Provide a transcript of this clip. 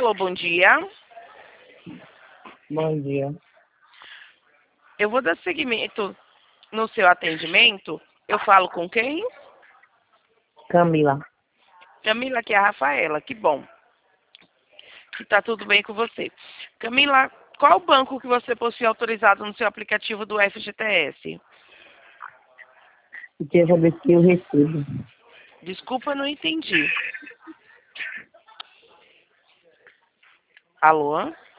Alô, bom dia. Bom dia. Eu vou dar seguimento no seu atendimento. Eu falo com quem? Camila. Camila, aqui é a Rafaela. Que bom que tá tudo bem com você. Camila, qual banco que você possui autorizado no seu aplicativo do FGTS? Eu queria saber se eu recebo. Desculpa, não entendi. Alô?